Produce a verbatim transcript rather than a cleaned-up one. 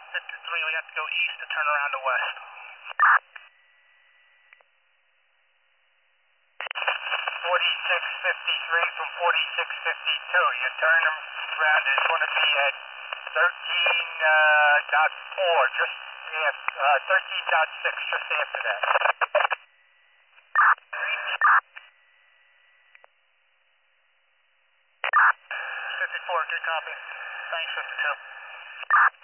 Victor three, we have to go east to turn around to west. forty-six fifty-three from forty-six fifty-two. You turn around, it's going to be at thirteen dot four, just after, uh, thirteen dot six, just after that. fifty-four, good copy. Thanks, fifty-two.